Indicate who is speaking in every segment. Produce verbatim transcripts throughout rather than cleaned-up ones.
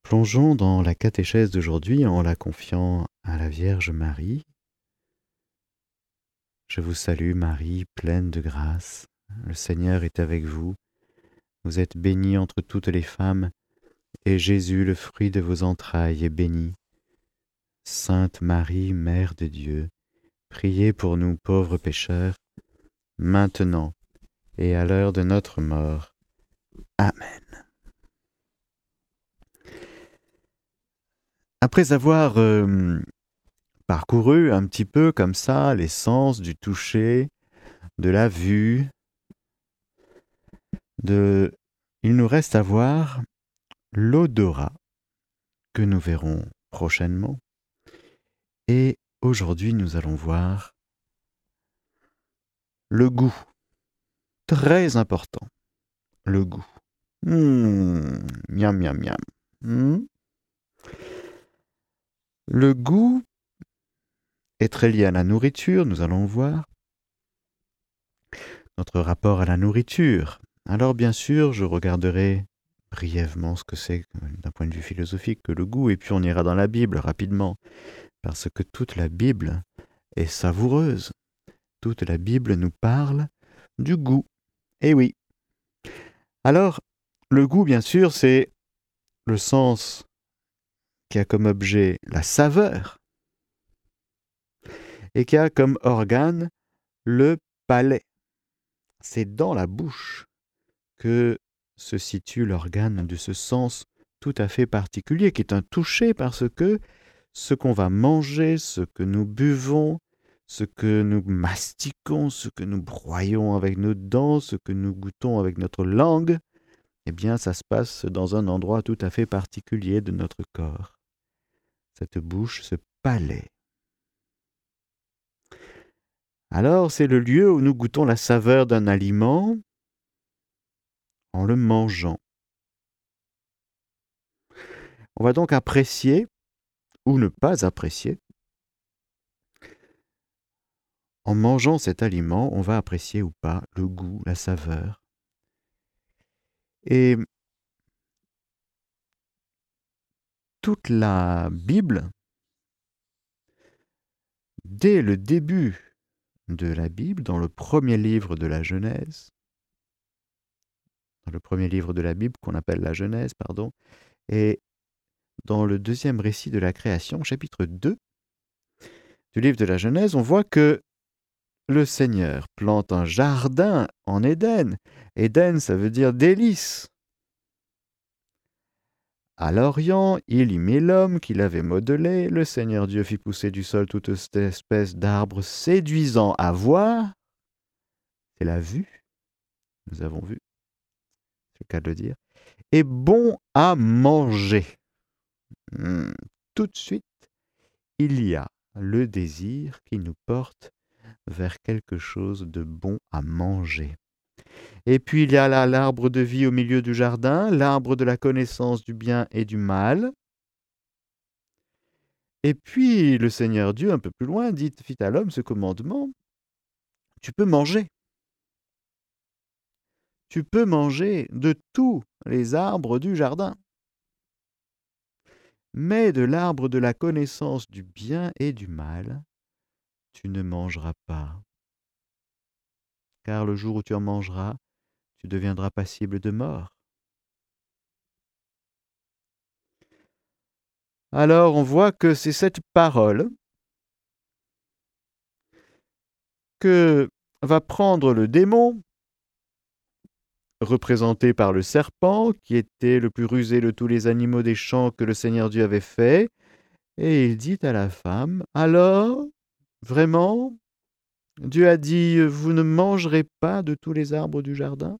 Speaker 1: Plongeons dans la catéchèse d'aujourd'hui en la confiant à la Vierge Marie. Je vous salue Marie, pleine de grâce. Le Seigneur est avec vous. Vous êtes bénie entre toutes les femmes, et Jésus, le fruit de vos entrailles, est béni. Sainte Marie, Mère de Dieu, priez pour nous pauvres pécheurs, maintenant et à l'heure de notre mort. Amen. Après avoir euh, parcouru un petit peu comme ça les sens du toucher, de la vue, de... il nous reste à voir l'odorat que nous verrons prochainement. Et aujourd'hui, nous allons voir le goût, très important, le goût. Mmh, miam, miam, miam. Mmh. Le goût est très lié à la nourriture, nous allons voir. Notre rapport à la nourriture. Alors bien sûr, je regarderai brièvement ce que c'est d'un point de vue philosophique que le goût, et puis on ira dans la Bible rapidement, parce que toute la Bible est savoureuse. Toute la Bible nous parle du goût. Eh oui. Alors, le goût, bien sûr, c'est le sens qui a comme objet la saveur et qui a comme organe le palais. C'est dans la bouche que se situe l'organe de ce sens tout à fait particulier, qui est un toucher, parce que ce qu'on va manger, ce que nous buvons, ce que nous mastiquons, ce que nous broyons avec nos dents, ce que nous goûtons avec notre langue, eh bien, ça se passe dans un endroit tout à fait particulier de notre corps. Cette bouche, ce palais. Alors, c'est le lieu où nous goûtons la saveur d'un aliment en le mangeant. On va donc apprécier ou ne pas apprécier. En mangeant cet aliment, on va apprécier ou pas le goût, la saveur. Et toute la Bible, dès le début de la Bible, dans le premier livre de la Genèse, dans le premier livre de la Bible qu'on appelle la Genèse, pardon, et dans le deuxième récit de la création, chapitre deux du livre de la Genèse, on voit que le Seigneur plante un jardin en Éden. Éden, ça veut dire délice. À l'Orient, il y mit l'homme qu'il avait modelé. Le Seigneur Dieu fit pousser du sol toute cette espèce d'arbres séduisants à voir. C'est la vue, nous avons vu, c'est le cas de le dire, et bon à manger. Hum, tout de suite, il y a le désir qui nous porte vers quelque chose de bon à manger. Et puis il y a là l'arbre de vie au milieu du jardin, l'arbre de la connaissance du bien et du mal. Et puis le Seigneur Dieu, un peu plus loin, dit, fit à l'homme ce commandement: tu peux manger. Tu peux manger de tous les arbres du jardin. Mais de l'arbre de la connaissance du bien et du mal, tu ne mangeras pas. Car le jour où tu en mangeras, tu deviendras passible de mort. Alors on voit que c'est cette parole que va prendre le démon, représenté par le serpent, qui était le plus rusé de tous les animaux des champs que le Seigneur Dieu avait fait, et il dit à la femme: alors, vraiment, Dieu a dit, vous ne mangerez pas de tous les arbres du jardin?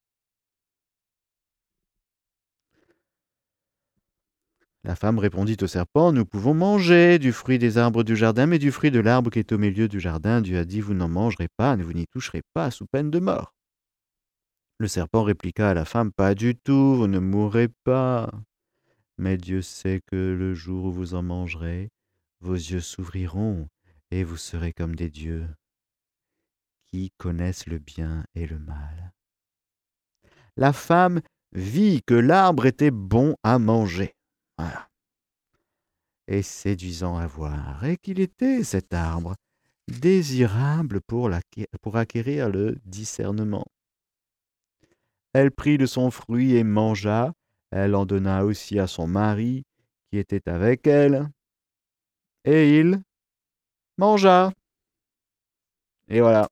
Speaker 1: La femme répondit au serpent: nous pouvons manger du fruit des arbres du jardin, mais du fruit de l'arbre qui est au milieu du jardin, Dieu a dit, vous n'en mangerez pas, vous n'y toucherez pas, sous peine de mort. Le serpent répliqua à la femme: pas du tout, vous ne mourrez pas. Mais Dieu sait que le jour où vous en mangerez, vos yeux s'ouvriront et vous serez comme des dieux qui connaissent le bien et le mal. La femme vit que l'arbre était bon à manger. Voilà. Et séduisant à voir, et qu'il était cet arbre, désirable pour, pour acquérir le discernement. Elle prit de son fruit et mangea, elle en donna aussi à son mari, qui était avec elle, et il mangea. Et voilà.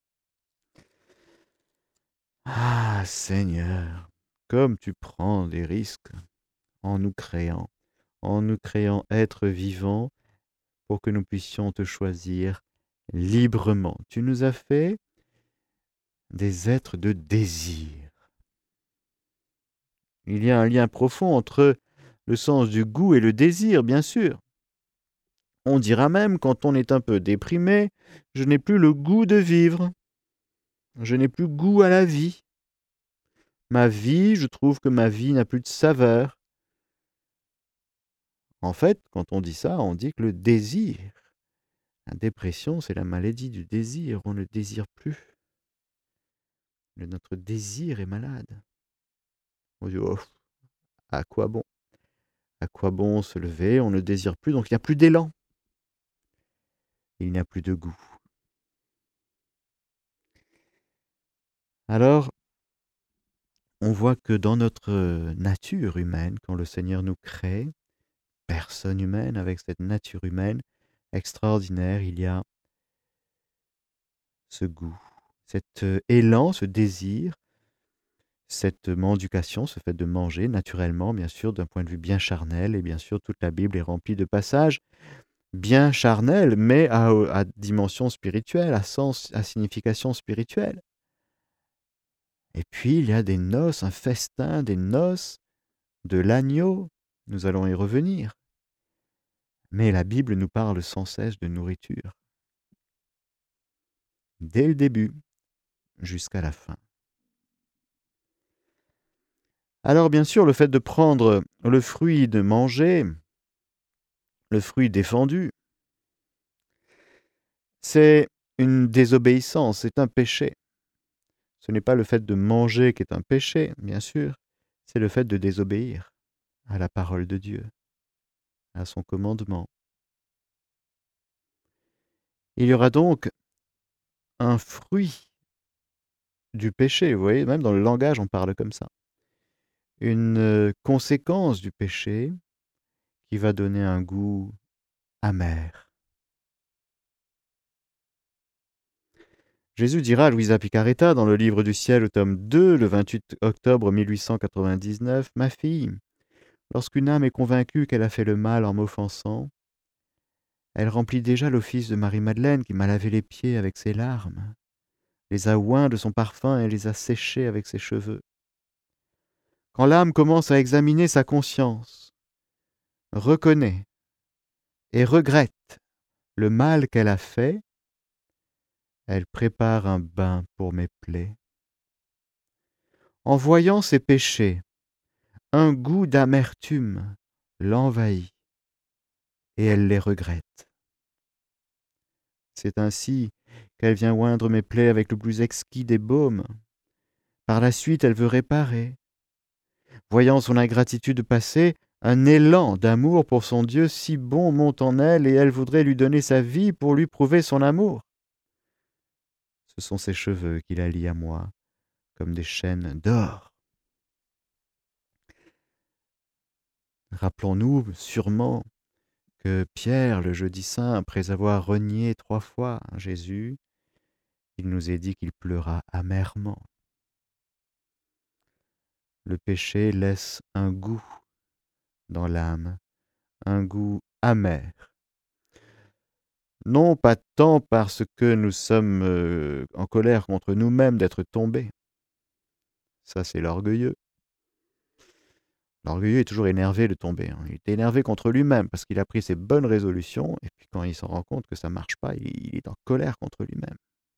Speaker 1: Ah, Seigneur, comme tu prends des risques en nous créant, en nous créant êtres vivants pour que nous puissions te choisir librement. Tu nous as fait des êtres de désir. Il y a un lien profond entre le sens du goût et le désir, bien sûr. On dira même, quand on est un peu déprimé, je n'ai plus le goût de vivre. Je n'ai plus goût à la vie. Ma vie, je trouve que ma vie n'a plus de saveur. En fait, quand on dit ça, on dit que le désir, la dépression, c'est la maladie du désir. On ne désire plus. Notre désir est malade. On dit, oh, à quoi bon? À quoi bon se lever? On ne désire plus, donc il n'y a plus d'élan. Il n'y a plus de goût. Alors, on voit que dans notre nature humaine, quand le Seigneur nous crée, personne humaine avec cette nature humaine extraordinaire, il y a ce goût, cet élan, ce désir, cette mendication, ce fait de manger naturellement, bien sûr, d'un point de vue bien charnel, et bien sûr, toute la Bible est remplie de passages bien charnels, mais à, à dimension spirituelle, à sens, à signification spirituelle. Et puis, il y a des noces, un festin des noces de l'agneau. Nous allons y revenir. Mais la Bible nous parle sans cesse de nourriture. Dès le début jusqu'à la fin. Alors, bien sûr, le fait de prendre le fruit, de manger, le fruit défendu, c'est une désobéissance, c'est un péché. Ce n'est pas le fait de manger qui est un péché, bien sûr, c'est le fait de désobéir à la parole de Dieu, à son commandement. Il y aura donc un fruit du péché, vous voyez, même dans le langage on parle comme ça. Une conséquence du péché qui va donner un goût amer. Jésus dira à Luisa Picaretta dans le Livre du ciel au tome deux, le vingt-huit octobre mille huit cent quatre-vingt-dix-neuf, « Ma fille, lorsqu'une âme est convaincue qu'elle a fait le mal en m'offensant, elle remplit déjà l'office de Marie-Madeleine qui m'a lavé les pieds avec ses larmes, les a oints de son parfum et les a séchés avec ses cheveux. Quand l'âme commence à examiner sa conscience, reconnaît et regrette le mal qu'elle a fait, elle prépare un bain pour mes plaies. En voyant ses péchés, un goût d'amertume l'envahit et elle les regrette. C'est ainsi qu'elle vient oindre mes plaies avec le plus exquis des baumes. Par la suite, elle veut réparer. Voyant son ingratitude passer, un élan d'amour pour son Dieu si bon monte en elle et elle voudrait lui donner sa vie pour lui prouver son amour. Ce sont ses cheveux qui la lient à moi comme des chaînes d'or. Rappelons-nous sûrement que Pierre, le jeudi saint, après avoir renié trois fois Jésus, il nous est dit qu'il pleura amèrement. Le péché laisse un goût dans l'âme, un goût amer. Non pas tant parce que nous sommes euh, en colère contre nous-mêmes d'être tombés. Ça, c'est l'orgueilleux. L'orgueilleux est toujours énervé de tomber. Hein. Il est énervé contre lui-même parce qu'il a pris ses bonnes résolutions et puis quand il s'en rend compte que ça ne marche pas, il est en colère contre lui-même.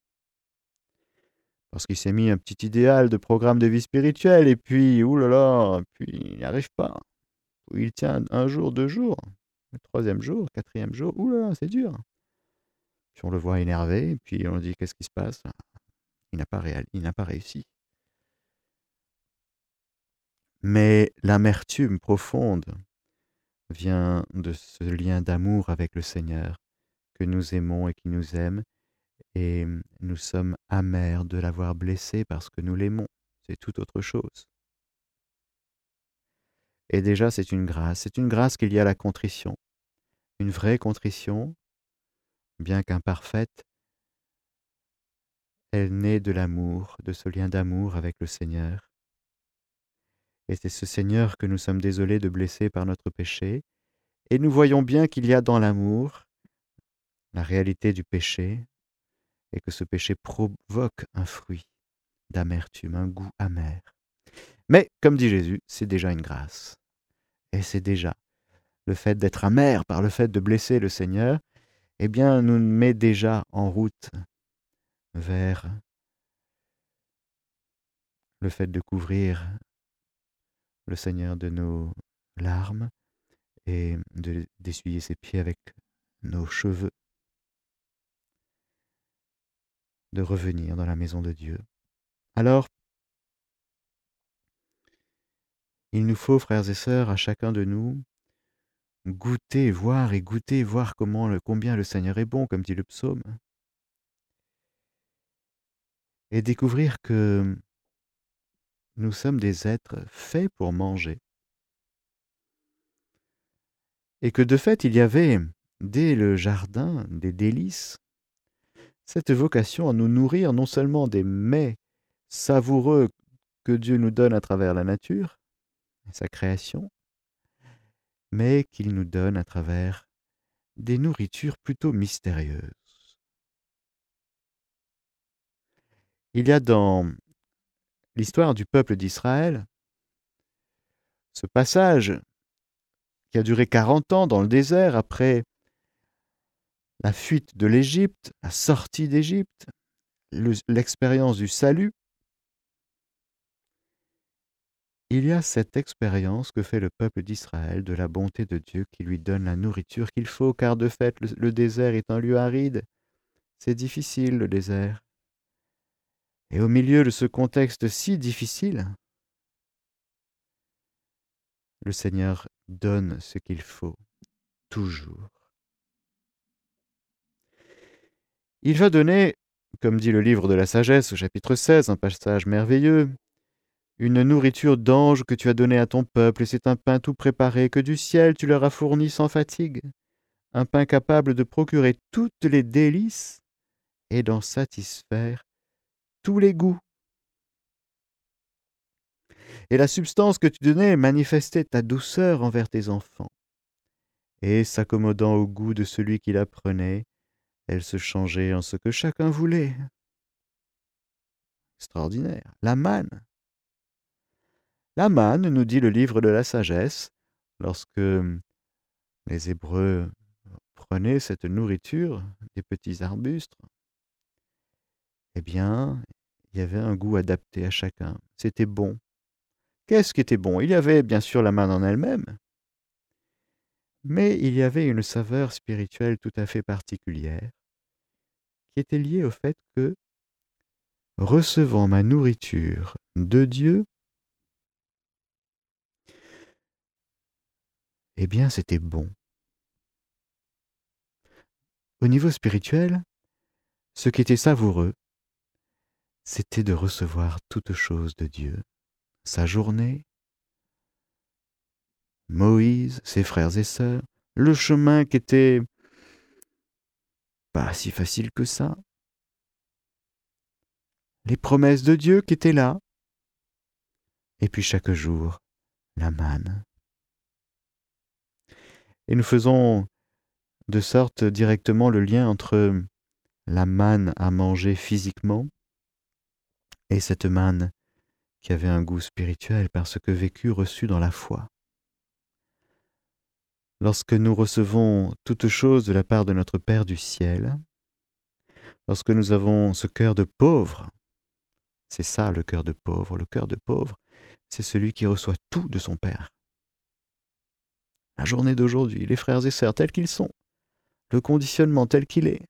Speaker 1: Parce qu'il s'est mis un petit idéal de programme de vie spirituelle et puis, oulala, puis il n'y arrive pas. Il tient un jour, deux jours, le troisième jour, quatrième jour, oulala, c'est dur. Puis on le voit énervé et puis on dit qu'est-ce qui se passe? Il n'a pas, réal... il n'a pas réussi. Mais l'amertume profonde vient de ce lien d'amour avec le Seigneur, que nous aimons et qui nous aime, et nous sommes amers de l'avoir blessé parce que nous l'aimons. C'est tout autre chose. Et déjà, c'est une grâce. C'est une grâce qu'il y a la contrition. Une vraie contrition, bien qu'imparfaite, elle naît de l'amour, de ce lien d'amour avec le Seigneur. Et c'est ce Seigneur que nous sommes désolés de blesser par notre péché. Et nous voyons bien qu'il y a dans l'amour la réalité du péché, et que ce péché provoque un fruit d'amertume, un goût amer. Mais, comme dit Jésus, c'est déjà une grâce. Et c'est déjà le fait d'être amer par le fait de blesser le Seigneur, eh bien, nous met déjà en route vers le fait de couvrir le Seigneur de nos larmes et de, d'essuyer ses pieds avec nos cheveux, de revenir dans la maison de Dieu. Alors, il nous faut, frères et sœurs, à chacun de nous, goûter, voir et goûter, voir comment le, combien le Seigneur est bon, comme dit le psaume, et découvrir que nous sommes des êtres faits pour manger, et que de fait il y avait, dès le jardin des délices, cette vocation à nous nourrir non seulement des mets savoureux que Dieu nous donne à travers la nature, sa création, mais qu'il nous donne à travers des nourritures plutôt mystérieuses. Il y a dans l'histoire du peuple d'Israël ce passage qui a duré quarante ans dans le désert après la fuite de l'Égypte, la sortie d'Égypte, le- l'expérience du salut. Il y a cette expérience que fait le peuple d'Israël de la bonté de Dieu qui lui donne la nourriture qu'il faut, car de fait le, le désert est un lieu aride. C'est difficile le désert. Et au milieu de ce contexte si difficile, le Seigneur donne ce qu'il faut, toujours. Il va donner, comme dit le livre de la sagesse au chapitre seize, un passage merveilleux, une nourriture d'ange que tu as donnée à ton peuple, et c'est un pain tout préparé que du ciel tu leur as fourni sans fatigue, un pain capable de procurer toutes les délices et d'en satisfaire tous les goûts. Et la substance que tu donnais manifestait ta douceur envers tes enfants, et s'accommodant au goût de celui qui la prenait, elle se changeait en ce que chacun voulait. Extraordinaire. La manne. La manne, nous dit le livre de la sagesse, lorsque les Hébreux prenaient cette nourriture des petits arbustes, eh bien, il y avait un goût adapté à chacun. C'était bon. Qu'est-ce qui était bon? Il y avait bien sûr la manne en elle-même, mais il y avait une saveur spirituelle tout à fait particulière qui était liée au fait que, recevant ma nourriture de Dieu, eh bien, c'était bon. Au niveau spirituel, ce qui était savoureux, c'était de recevoir toute chose de Dieu. Sa journée, Moïse, ses frères et sœurs, le chemin qui était pas si facile que ça, les promesses de Dieu qui étaient là, et puis chaque jour, la manne. Et nous faisons de sorte directement le lien entre la manne à manger physiquement et cette manne qui avait un goût spirituel parce que vécu, reçu dans la foi. Lorsque nous recevons toute chose de la part de notre Père du ciel, lorsque nous avons ce cœur de pauvre, c'est ça le cœur de pauvre, le cœur de pauvre, c'est celui qui reçoit tout de son Père. La journée d'aujourd'hui, les frères et sœurs tels qu'ils sont, le conditionnement tel qu'il est,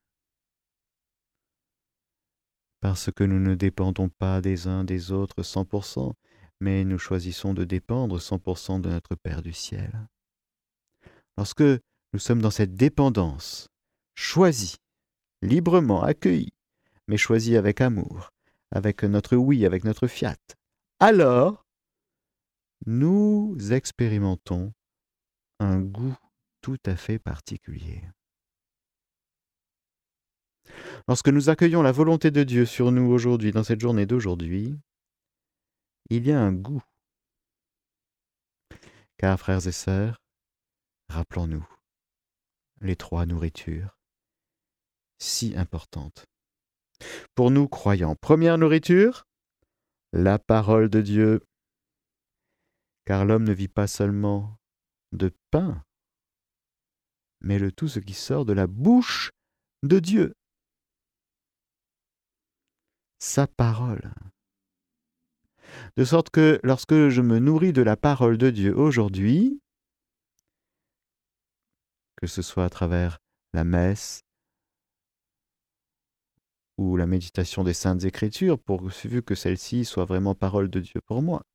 Speaker 1: parce que nous ne dépendons pas des uns des autres cent pour cent, mais nous choisissons de dépendre cent pour cent de notre Père du ciel. lorsque nous sommes dans cette dépendance, choisie, librement accueillie, mais choisie avec amour, avec notre oui, avec notre fiat, alors nous expérimentons un goût tout à fait particulier. Lorsque nous accueillons la volonté de Dieu sur nous aujourd'hui, dans cette journée d'aujourd'hui, il y a un goût. Car, frères et sœurs, rappelons-nous les trois nourritures si importantes. Pour nous croyants, première nourriture, la parole de Dieu. Car l'homme ne vit pas seulement de pain, mais de tout ce qui sort de la bouche de Dieu. Sa parole. De sorte que lorsque je me nourris de la parole de Dieu aujourd'hui, que ce soit à travers la messe ou la méditation des Saintes Écritures, pourvu que celle-ci soit vraiment parole de Dieu pour moi.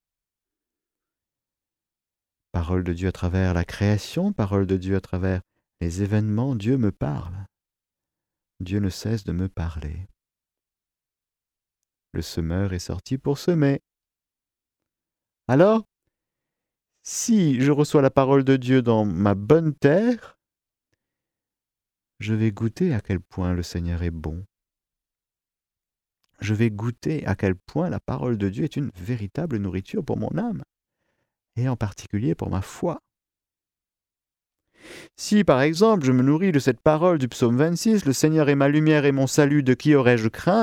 Speaker 1: Parole de Dieu à travers la création, parole de Dieu à travers les événements, Dieu me parle. Dieu ne cesse de me parler. Le semeur est sorti pour semer. Alors, si je reçois la parole de Dieu dans ma bonne terre, je vais goûter à quel point le Seigneur est bon. Je vais goûter à quel point la parole de Dieu est une véritable nourriture pour mon âme, et en particulier pour ma foi. Si, par exemple, je me nourris de cette parole du psaume vingt-six, « Le Seigneur est ma lumière et mon salut, de qui aurais-je crainte ?»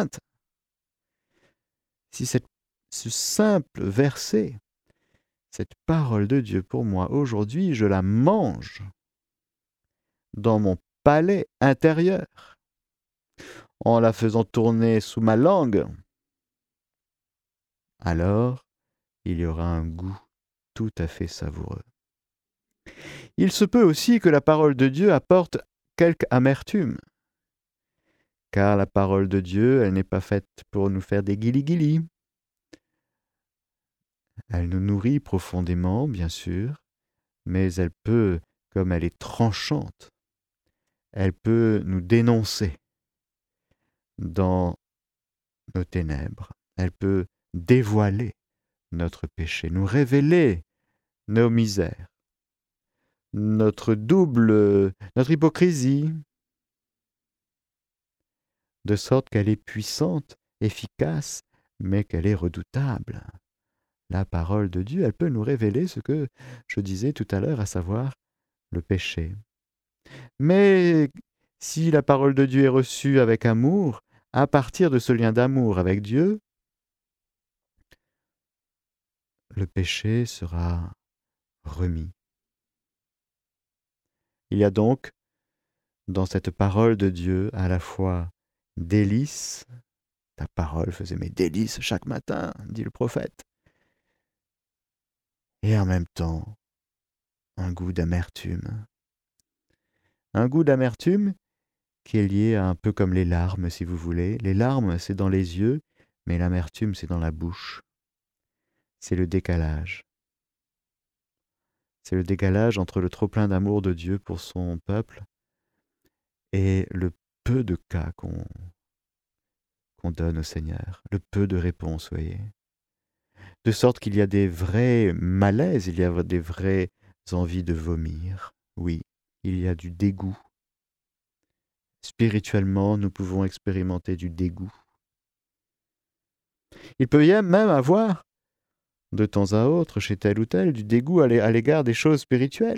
Speaker 1: Si cette, ce simple verset, cette parole de Dieu pour moi aujourd'hui, je la mange dans mon palais intérieur, en la faisant tourner sous ma langue, alors il y aura un goût tout à fait savoureux. Il se peut aussi que la parole de Dieu apporte quelque amertume, car la parole de Dieu, elle n'est pas faite pour nous faire des guili-guili. Elle nous nourrit profondément, bien sûr, mais elle peut, comme elle est tranchante, elle peut nous dénoncer dans nos ténèbres. Elle peut dévoiler notre péché, nous révéler nos misères, notre double, notre hypocrisie, de sorte qu'elle est puissante, efficace, mais qu'elle est redoutable. La parole de Dieu, elle peut nous révéler ce que je disais tout à l'heure, à savoir le péché. Mais si la parole de Dieu est reçue avec amour, à partir de ce lien d'amour avec Dieu, le péché sera remis. Il y a donc, dans cette parole de Dieu, à la fois délices, ta parole faisait mes délices chaque matin, dit le prophète, et en même temps, un goût d'amertume. Un goût d'amertume qui est lié à un peu comme les larmes, si vous voulez. Les larmes, c'est dans les yeux, mais l'amertume, c'est dans la bouche. C'est le décalage. C'est le décalage entre le trop-plein d'amour de Dieu pour son peuple et le peu de cas qu'on qu'on donne au Seigneur, le peu de réponses, voyez. De sorte qu'il y a des vrais malaises, il y a des vraies envies de vomir. Oui, il y a du dégoût. Spirituellement, nous pouvons expérimenter du dégoût. Il peut y même avoir, de temps à autre, chez tel ou tel, du dégoût à l'égard des choses spirituelles.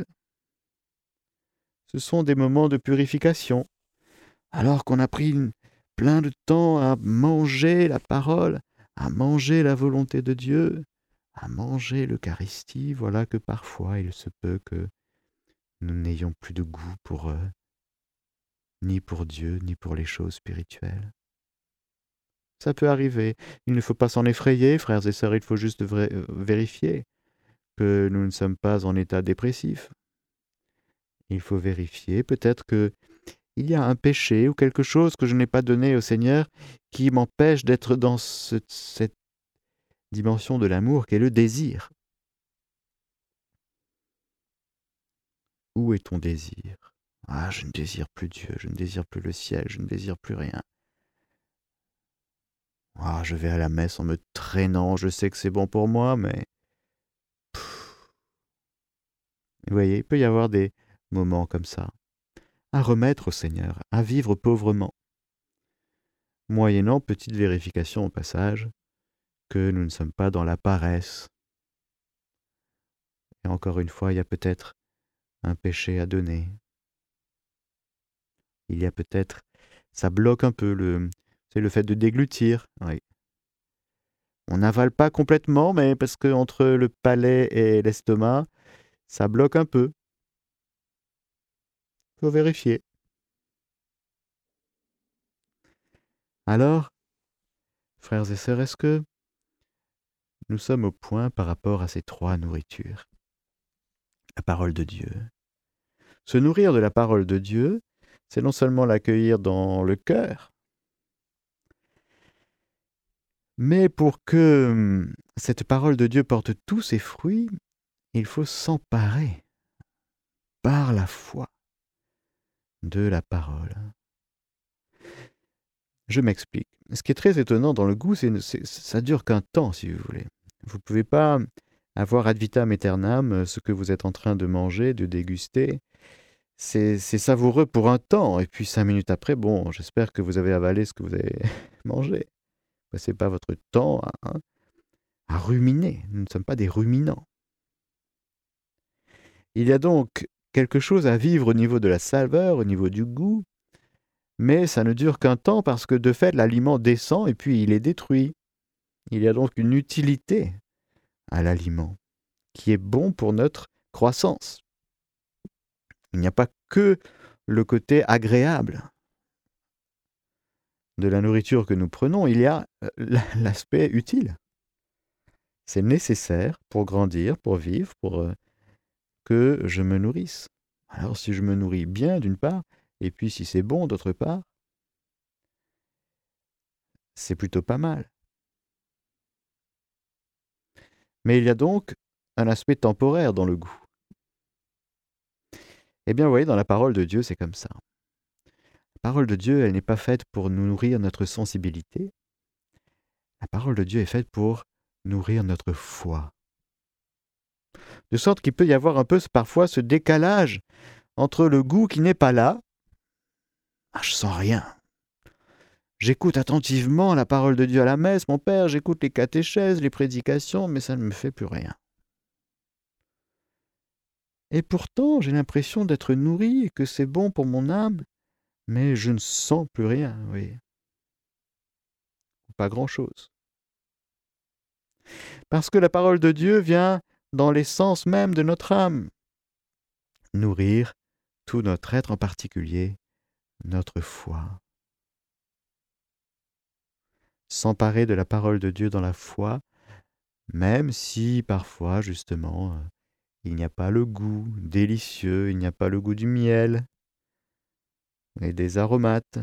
Speaker 1: Ce sont des moments de purification. Alors qu'on a pris plein de temps à manger la parole, à manger la volonté de Dieu, à manger l'Eucharistie, voilà que parfois il se peut que nous n'ayons plus de goût pour eux, ni pour Dieu, ni pour les choses spirituelles. Ça peut arriver. Il ne faut pas s'en effrayer, frères et sœurs, il faut juste vérifier que nous ne sommes pas en état dépressif. Il faut vérifier, peut-être que il y a un péché ou quelque chose que je n'ai pas donné au Seigneur qui m'empêche d'être dans ce, cette dimension de l'amour qu'est le désir. Où est ton désir? Ah, je ne désire plus Dieu, je ne désire plus le ciel, je ne désire plus rien. Ah, je vais à la messe en me traînant, je sais que c'est bon pour moi, mais... Pff. Vous voyez, il peut y avoir des moments comme ça, à remettre au Seigneur, à vivre pauvrement, moyennant petite vérification au passage, que nous ne sommes pas dans la paresse. Et encore une fois, il y a peut-être un péché à donner. Il y a peut-être... Ça bloque un peu le... C'est le fait de déglutir. Oui. On n'avale pas complètement, mais parce que entre le palais et l'estomac, ça bloque un peu. Il faut vérifier. Alors, frères et sœurs, est-ce que nous sommes au point par rapport à ces trois nourritures? La parole de Dieu. Se nourrir de la parole de Dieu, c'est non seulement l'accueillir dans le cœur, mais pour que hum, cette parole de Dieu porte tous ses fruits, il faut s'emparer par la foi de la parole. Je m'explique. Ce qui est très étonnant dans le goût, c'est, c'est ça dure qu'un temps, si vous voulez. Vous ne pouvez pas avoir ad vitam aeternam ce que vous êtes en train de manger, de déguster. C'est, c'est savoureux pour un temps, et puis cinq minutes après, bon, j'espère que vous avez avalé ce que vous avez mangé. Passez pas votre temps à, hein, à ruminer. Nous ne sommes pas des ruminants. Il y a donc quelque chose à vivre au niveau de la saveur, au niveau du goût, mais ça ne dure qu'un temps parce que de fait, l'aliment descend et puis il est détruit. Il y a donc une utilité à l'aliment qui est bon pour notre croissance. Il n'y a pas que le côté agréable de la nourriture que nous prenons, il y a l'aspect utile. C'est nécessaire pour grandir, pour vivre, pour que je me nourrisse. Alors si je me nourris bien d'une part, et puis si c'est bon d'autre part, c'est plutôt pas mal. Mais il y a donc un aspect temporaire dans le goût. Eh bien, vous voyez, dans la parole de Dieu, c'est comme ça. La parole de Dieu, elle n'est pas faite pour nous nourrir notre sensibilité. La parole de Dieu est faite pour nourrir notre foi. De sorte qu'il peut y avoir un peu parfois ce décalage entre le goût qui n'est pas là. Ah, je sens rien. J'écoute attentivement la parole de Dieu à la messe, mon père, j'écoute les catéchèses, les prédications, mais ça ne me fait plus rien. Et pourtant, j'ai l'impression d'être nourri et que c'est bon pour mon âme, mais je ne sens plus rien, vous voyez. Pas grand-chose. Parce que la parole de Dieu vient dans l'essence même de notre âme, nourrir tout notre être, en particulier notre foi. S'emparer de la parole de Dieu dans la foi, même si parfois, justement, il n'y a pas le goût délicieux, il n'y a pas le goût du miel et des aromates.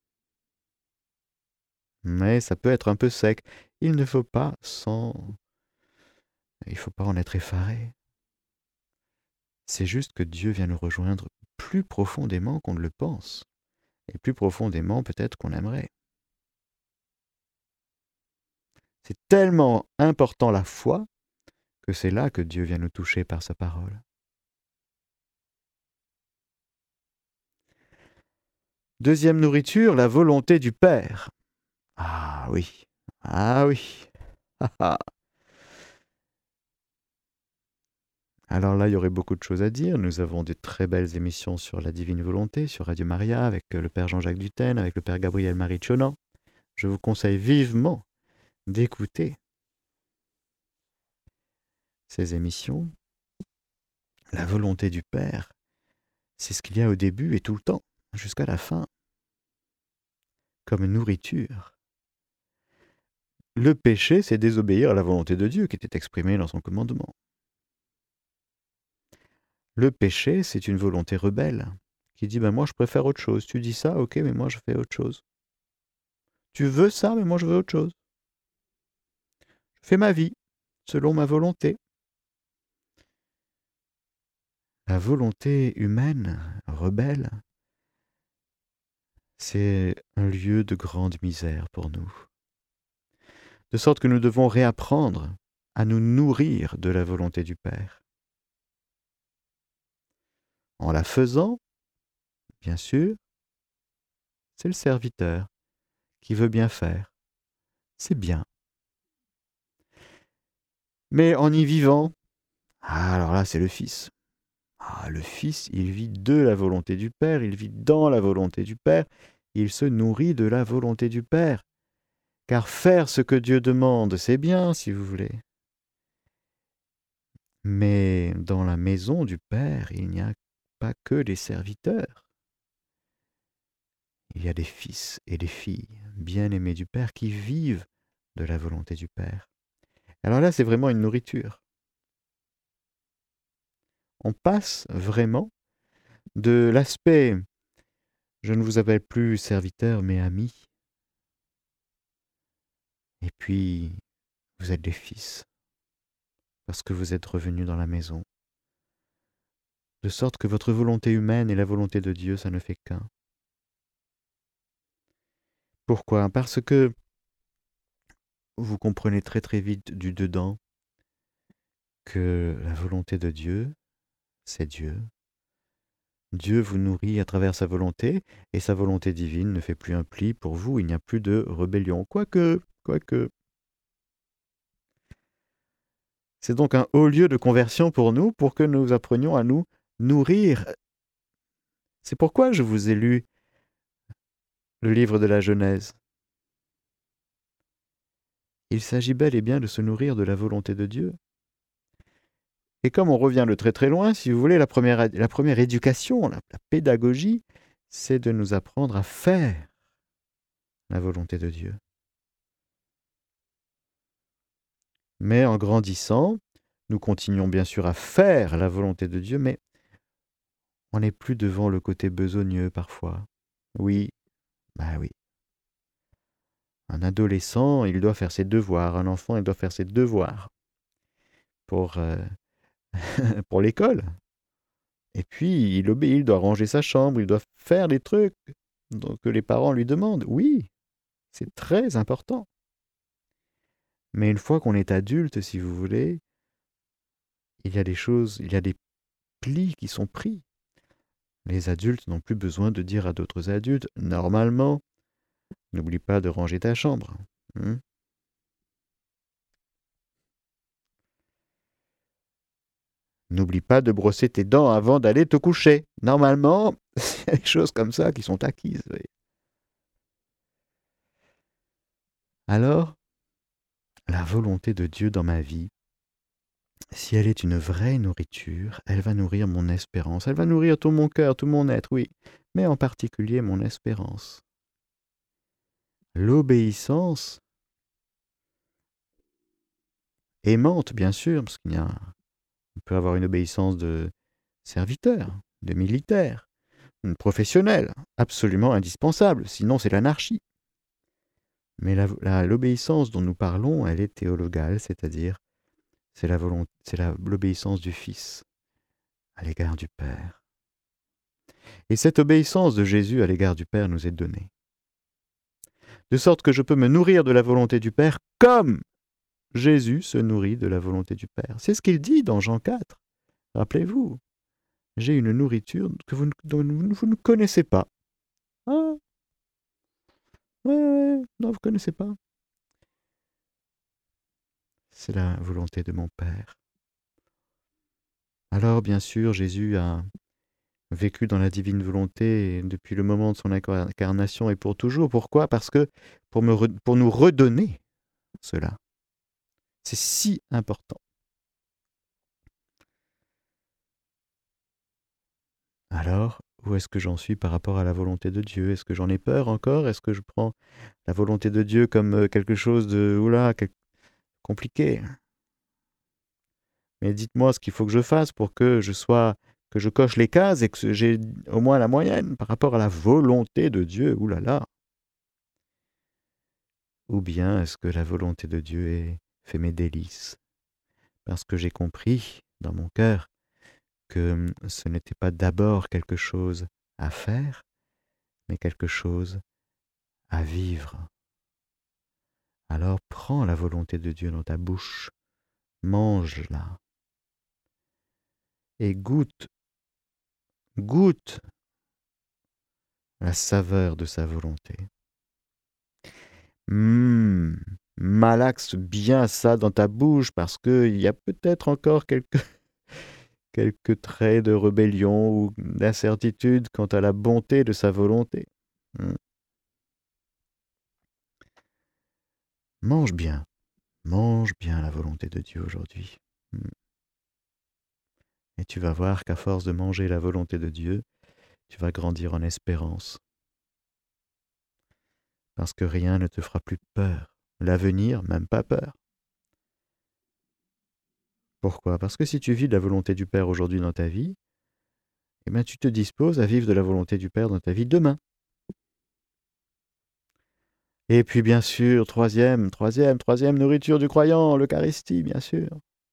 Speaker 1: Mais ça peut être un peu sec. Il ne faut pas s'en... Il ne faut pas en être effaré. C'est juste que Dieu vient nous rejoindre plus profondément qu'on ne le pense, et plus profondément peut-être qu'on aimerait. C'est tellement important la foi que c'est là que Dieu vient nous toucher par sa parole. Deuxième nourriture, la volonté du Père. Ah oui, ah oui. Alors là, il y aurait beaucoup de choses à dire. Nous avons de très belles émissions sur la divine volonté, sur Radio Maria, avec le Père Jean-Jacques Dutène, avec le Père Gabriel-Marie Tchonan. Je vous conseille vivement d'écouter ces émissions. La volonté du Père, c'est ce qu'il y a au début et tout le temps, jusqu'à la fin, comme nourriture. Le péché, c'est désobéir à la volonté de Dieu qui était exprimée dans son commandement. Le péché, c'est une volonté rebelle qui dit ben « moi je préfère autre chose, tu dis ça, ok, mais moi je fais autre chose. Tu veux ça, mais moi je veux autre chose. Je fais ma vie selon ma volonté. » La volonté humaine, rebelle, c'est un lieu de grande misère pour nous. De sorte que nous devons réapprendre à nous nourrir de la volonté du Père. En la faisant, bien sûr, c'est le serviteur qui veut bien faire. C'est bien. Mais en y vivant, ah, alors là, c'est le Fils. Ah, le Fils, il vit de la volonté du Père, il vit dans la volonté du Père, il se nourrit de la volonté du Père. Car faire ce que Dieu demande, c'est bien, si vous voulez. Mais dans la maison du Père, il n'y a pas que des serviteurs. Il y a des fils et des filles bien-aimés du Père qui vivent de la volonté du Père. Alors là, c'est vraiment une nourriture. On passe vraiment de l'aspect « je ne vous appelle plus serviteur, mais ami ». Et puis, vous êtes des fils, parce que vous êtes revenus dans la maison. De sorte que votre volonté humaine et la volonté de Dieu, ça ne fait qu'un. Pourquoi? Parce que vous comprenez très très vite du dedans que la volonté de Dieu, c'est Dieu. Dieu vous nourrit à travers sa volonté, et sa volonté divine ne fait plus un pli pour vous, il n'y a plus de rébellion. Quoique, quoique. C'est donc un haut lieu de conversion pour nous, pour que nous apprenions à nous nourrir. C'est pourquoi je vous ai lu le livre de la Genèse. Il s'agit bel et bien de se nourrir de la volonté de Dieu. Et comme on revient de très très loin, si vous voulez, la première, la première éducation, la, la pédagogie, c'est de nous apprendre à faire la volonté de Dieu. Mais en grandissant, nous continuons bien sûr à faire la volonté de Dieu, mais on n'est plus devant le côté besogneux parfois. Oui, bah oui. Un adolescent, il doit faire ses devoirs. Un enfant, il doit faire ses devoirs pour, euh, pour l'école. Et puis, il obéit, il doit ranger sa chambre, il doit faire les trucs que les parents lui demandent. Oui, c'est très important. Mais une fois qu'on est adulte, si vous voulez, il y a des choses, il y a des plis qui sont pris. Les adultes n'ont plus besoin de dire à d'autres adultes, normalement, n'oublie pas de ranger ta chambre. Hein? N'oublie pas de brosser tes dents avant d'aller te coucher. Normalement, il y a des choses comme ça qui sont acquises. Oui. Alors, la volonté de Dieu dans ma vie, si elle est une vraie nourriture, elle va nourrir mon espérance, elle va nourrir tout mon cœur, tout mon être, oui, mais en particulier mon espérance. L'obéissance, aimante bien sûr, parce qu'il y a, on peut avoir une obéissance de serviteur, de militaire, une professionnelle, absolument indispensable, sinon c'est l'anarchie. Mais la, la, l'obéissance dont nous parlons, elle est théologale, c'est-à-dire c'est, la volonté, c'est la, l'obéissance du Fils à l'égard du Père. Et cette obéissance de Jésus à l'égard du Père nous est donnée. De sorte que je peux me nourrir de la volonté du Père comme Jésus se nourrit de la volonté du Père. C'est ce qu'il dit dans Jean quatre. Rappelez-vous, j'ai une nourriture que vous, dont vous ne connaissez pas. Ah, ouais, ouais, non, vous ne connaissez pas. C'est la volonté de mon Père. Alors, bien sûr, Jésus a vécu dans la divine volonté depuis le moment de son incarnation et pour toujours. Pourquoi? Parce que pour, me re- pour nous redonner cela. C'est si important. Alors, où est-ce que j'en suis par rapport à la volonté de Dieu? Est-ce que j'en ai peur encore? Est-ce que je prends la volonté de Dieu comme quelque chose de oula, compliqué? Mais dites-moi ce qu'il faut que je fasse pour que je sois, que je coche les cases et que j'ai au moins la moyenne par rapport à la volonté de Dieu. Ouh là là. Ou bien est-ce que la volonté de Dieu est, fait mes délices? Parce que j'ai compris dans mon cœur que ce n'était pas d'abord quelque chose à faire, mais quelque chose à vivre. Alors prends la volonté de Dieu dans ta bouche, mange-la et goûte, goûte la saveur de sa volonté. Mmh, malaxe bien ça dans ta bouche parce qu'il y a peut-être encore quelques, quelques traits de rébellion ou d'incertitude quant à la bonté de sa volonté. Mmh. Mange bien, mange bien la volonté de Dieu aujourd'hui. Mmh. Et tu vas voir qu'à force de manger la volonté de Dieu, tu vas grandir en espérance. Parce que rien ne te fera plus peur. L'avenir, même pas peur. Pourquoi? Parce que si tu vis de la volonté du Père aujourd'hui dans ta vie, eh bien, tu te disposes à vivre de la volonté du Père dans ta vie demain. Et puis bien sûr, troisième, troisième, troisième nourriture du croyant, l'Eucharistie, bien sûr.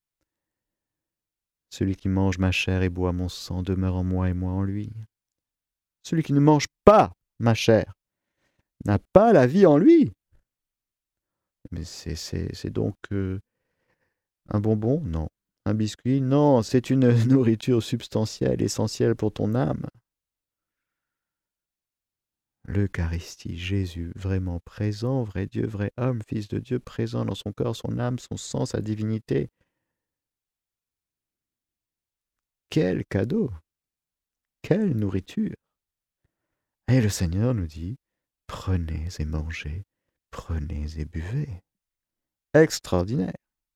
Speaker 1: Celui qui mange ma chair et boit mon sang demeure en moi et moi en lui. Celui qui ne mange pas ma chair n'a pas la vie en lui. Mais c'est, c'est, c'est donc euh, un bonbon? Non. Un biscuit? Non, c'est une nourriture substantielle, essentielle pour ton âme. L'Eucharistie, Jésus, vraiment présent, vrai Dieu, vrai homme, Fils de Dieu, présent dans son corps, son âme, son sang, sa divinité. Quel cadeau! Quelle nourriture! Et le Seigneur nous dit, prenez et mangez, prenez et buvez. Extraordinaire!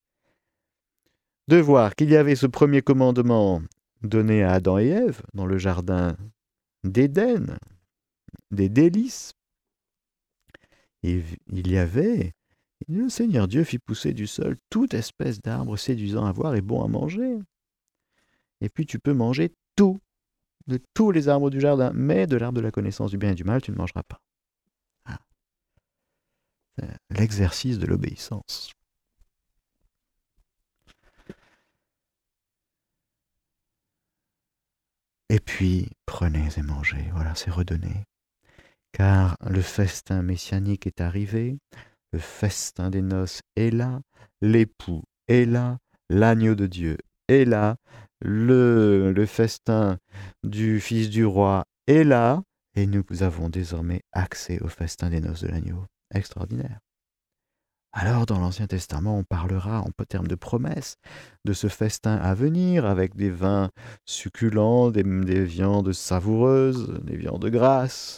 Speaker 1: De voir qu'il y avait ce premier commandement donné à Adam et Ève dans le jardin d'Éden, des délices. Et il y avait, le Seigneur Dieu fit pousser du sol toute espèce d'arbre séduisant à voir et bon à manger. Et puis tu peux manger tout, de tous les arbres du jardin, mais de l'arbre de la connaissance du bien et du mal, tu ne mangeras pas. Ah. L'exercice de l'obéissance. Et puis, prenez et mangez, voilà, c'est redonné. Car le festin messianique est arrivé, le festin des noces est là, l'époux est là, l'agneau de Dieu est là, le, le festin du fils du roi est là, et nous avons désormais accès au festin des noces de l'agneau. Extraordinaire. Alors, dans l'Ancien Testament, on parlera en termes de promesses de ce festin à venir, avec des vins succulents, des, des viandes savoureuses, des viandes grasses.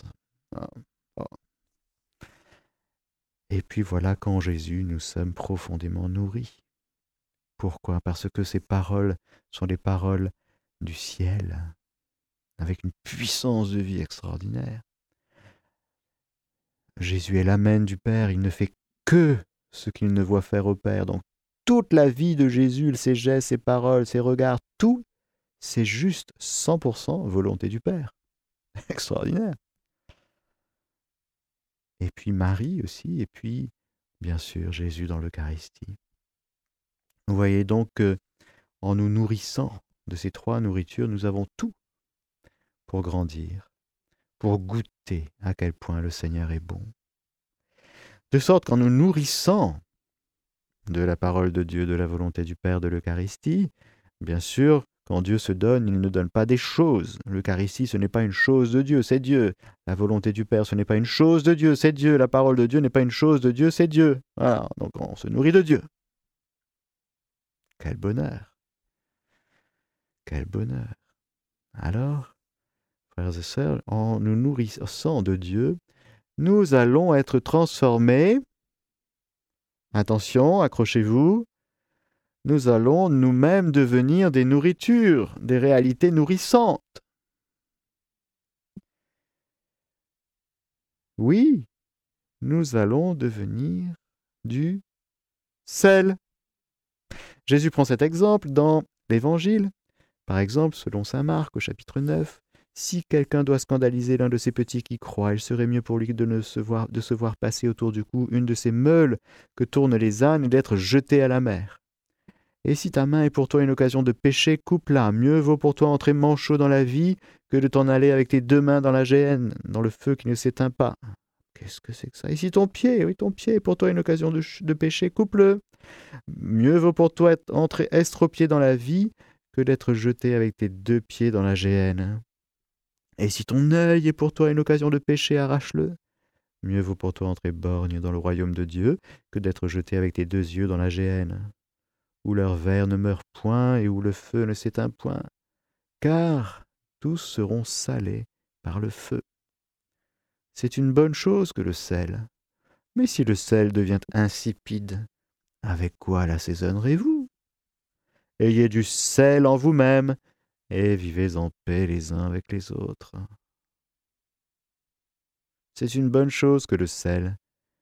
Speaker 1: Et puis voilà qu'en Jésus, nous sommes profondément nourris. Pourquoi? Parce que ces paroles sont les paroles du ciel, avec une puissance de vie extraordinaire. Jésus est l'Amen du Père, il ne fait que ce qu'il ne voit faire au Père. Donc toute la vie de Jésus, ses gestes, ses paroles, ses regards, tout, c'est juste cent pour cent volonté du Père. Extraordinaire. Et puis Marie aussi, et puis bien sûr Jésus dans l'Eucharistie. Vous voyez donc que en nous nourrissant de ces trois nourritures, nous avons tout pour grandir, pour goûter à quel point le Seigneur est bon. De sorte qu'en nous nourrissant de la parole de Dieu, de la volonté du Père, de l'Eucharistie, bien sûr, quand Dieu se donne, il ne donne pas des choses. L'Eucharistie, ce n'est pas une chose de Dieu, c'est Dieu. La volonté du Père, ce n'est pas une chose de Dieu, c'est Dieu. La parole de Dieu n'est pas une chose de Dieu, c'est Dieu. Voilà, donc on se nourrit de Dieu. Quel bonheur! Quel bonheur! Alors, frères et sœurs, en nous nourrissant de Dieu, nous allons être transformés. Attention, accrochez-vous. Nous allons nous-mêmes devenir des nourritures, des réalités nourrissantes. Oui, nous allons devenir du sel. Jésus prend cet exemple dans l'Évangile. Par exemple, selon saint Marc au chapitre neuf, si quelqu'un doit scandaliser l'un de ces petits qui croient, il serait mieux pour lui de, ne se voir, de se voir passer autour du cou une de ces meules que tournent les ânes et d'être jeté à la mer. Et si ta main est pour toi une occasion de pécher, coupe-la. Mieux vaut pour toi entrer manchot dans la vie que de t'en aller avec tes deux mains dans la géhenne, dans le feu qui ne s'éteint pas. Qu'est-ce que c'est que ça? Et si ton pied, oui, ton pied est pour toi une occasion de, de pécher, coupe-le. Mieux vaut pour toi être, entrer estropié dans la vie que d'être jeté avec tes deux pieds dans la géhenne. Et si ton œil est pour toi une occasion de pécher, arrache-le. Mieux vaut pour toi entrer borgne dans le royaume de Dieu que d'être jeté avec tes deux yeux dans la géhenne, où leur ver ne meurt point et où le feu ne s'éteint point, car tous seront salés par le feu. C'est une bonne chose que le sel. Mais si le sel devient insipide, avec quoi l'assaisonnerez-vous? Ayez du sel en vous-même et vivez en paix les uns avec les autres. C'est une bonne chose que le sel.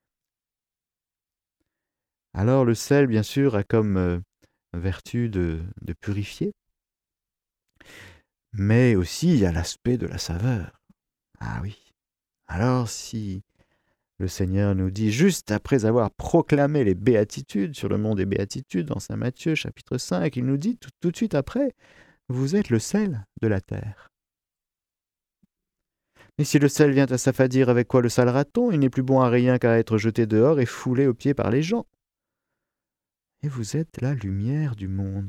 Speaker 1: Alors le sel, bien sûr, a comme euh, vertu de, de purifier, mais aussi il y a l'aspect de la saveur. Ah oui. Alors si le Seigneur nous dit, juste après avoir proclamé les béatitudes sur le mont des béatitudes dans saint Matthieu chapitre cinq, il nous dit tout, tout de suite après, vous êtes le sel de la terre. Mais si le sel vient à s'affadir, avec quoi le salera-t-on? Il n'est plus bon à rien qu'à être jeté dehors et foulé aux pieds par les gens. Et vous êtes la lumière du monde.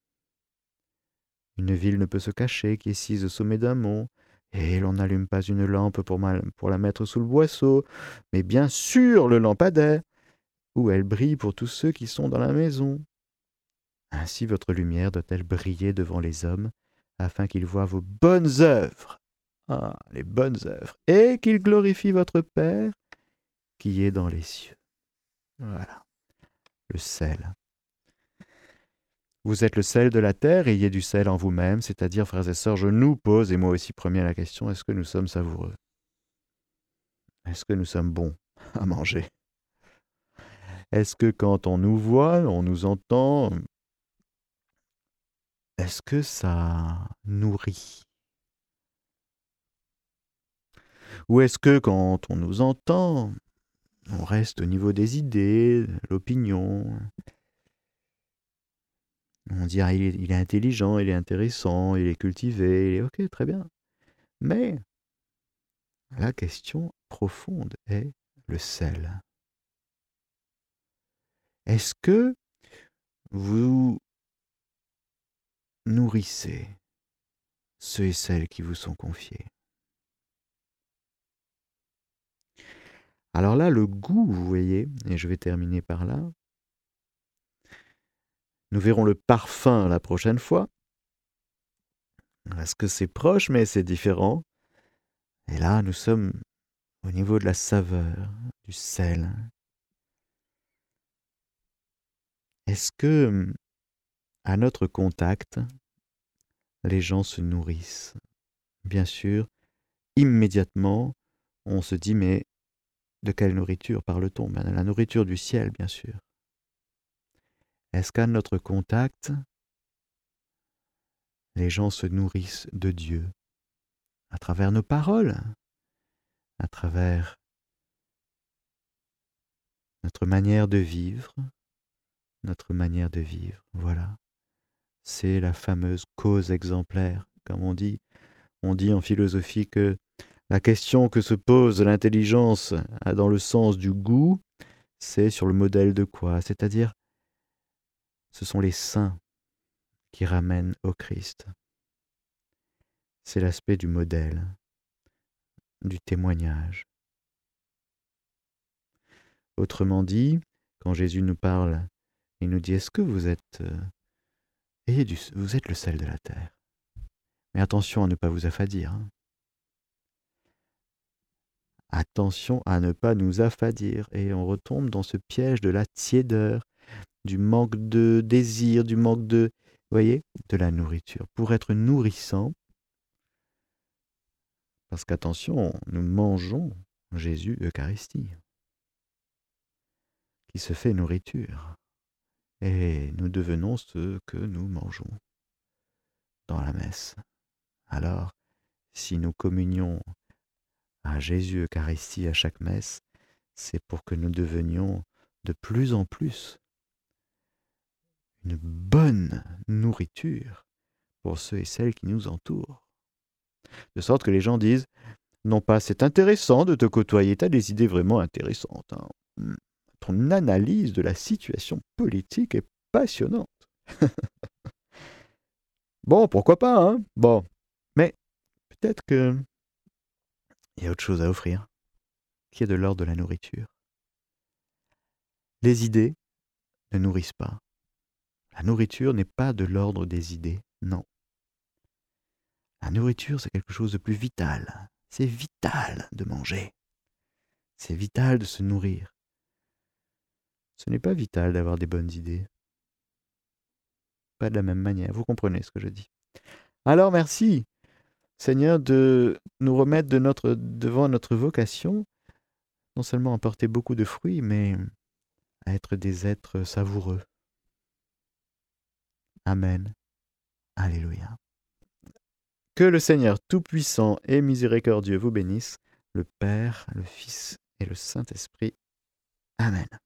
Speaker 1: Une ville ne peut se cacher qui est sise au sommet d'un mont, et l'on n'allume pas une lampe pour, mal, pour la mettre sous le boisseau, mais bien sûr le lampadaire, où elle brille pour tous ceux qui sont dans la maison. Ainsi votre lumière doit-elle briller devant les hommes, afin qu'ils voient vos bonnes œuvres, ah, les bonnes œuvres, et qu'ils glorifient votre Père qui est dans les cieux. Voilà, le sel. Vous êtes le sel de la terre, ayez du sel en vous-même, c'est-à-dire, frères et sœurs, je nous pose, et moi aussi premier, la question, est-ce que nous sommes savoureux? Est-ce que nous sommes bons à manger? Est-ce que quand on nous voit, on nous entend, est-ce que ça nourrit? Ou est-ce que quand on nous entend, on reste au niveau des idées, l'opinion? On dit, ah, il est, il est intelligent, il est intéressant, il est cultivé, il est ok, très bien. Mais la question profonde est le sel. Est-ce que vous nourrissez ceux et celles qui vous sont confiés? Alors là, le goût, vous voyez, et je vais terminer par là, nous verrons le parfum la prochaine fois, parce que c'est proche, mais c'est différent. Et là, nous sommes au niveau de la saveur, du sel. Est-ce que, à notre contact, les gens se nourrissent? Bien sûr, immédiatement, on se dit, mais de quelle nourriture parle-t-on? Ben, la nourriture du ciel, bien sûr. Est-ce qu'à notre contact, les gens se nourrissent de Dieu à travers nos paroles, à travers notre manière de vivre, notre manière de vivre, voilà. C'est la fameuse cause exemplaire, comme on dit. On dit en philosophie que la question que se pose l'intelligence dans le sens du goût, c'est sur le modèle de quoi? C'est-à-dire, ce sont les saints qui ramènent au Christ. C'est l'aspect du modèle, du témoignage. Autrement dit, quand Jésus nous parle, il nous dit, est-ce que vous êtes, euh, ayez du, vous êtes le sel de la terre? Mais attention à ne pas vous affadir. Hein. Attention à ne pas nous affadir. Et on retombe dans ce piège de la tiédeur, du manque de désir, du manque de, vous voyez, de la nourriture. Pour être nourrissant, parce qu'attention, nous mangeons Jésus Eucharistie, qui se fait nourriture. Et nous devenons ce que nous mangeons dans la messe. Alors, si nous communions à Jésus Eucharistie à chaque messe, c'est pour que nous devenions de plus en plus une bonne nourriture pour ceux et celles qui nous entourent. De sorte que les gens disent, non pas c'est intéressant de te côtoyer, tu as des idées vraiment intéressantes. Hein. Ton analyse de la situation politique est passionnante. Bon, pourquoi pas, hein? Bon, mais peut-être que il y a autre chose à offrir, qui est de l'ordre de la nourriture. Les idées ne nourrissent pas. La nourriture n'est pas de l'ordre des idées, non. La nourriture, c'est quelque chose de plus vital. C'est vital de manger. C'est vital de se nourrir. Ce n'est pas vital d'avoir des bonnes idées. Pas de la même manière, vous comprenez ce que je dis. Alors merci, Seigneur, de nous remettre de notre, devant notre vocation, non seulement à porter beaucoup de fruits, mais à être des êtres savoureux. Amen. Alléluia. Que le Seigneur Tout-Puissant et Miséricordieux vous bénisse, le Père, le Fils et le Saint-Esprit. Amen.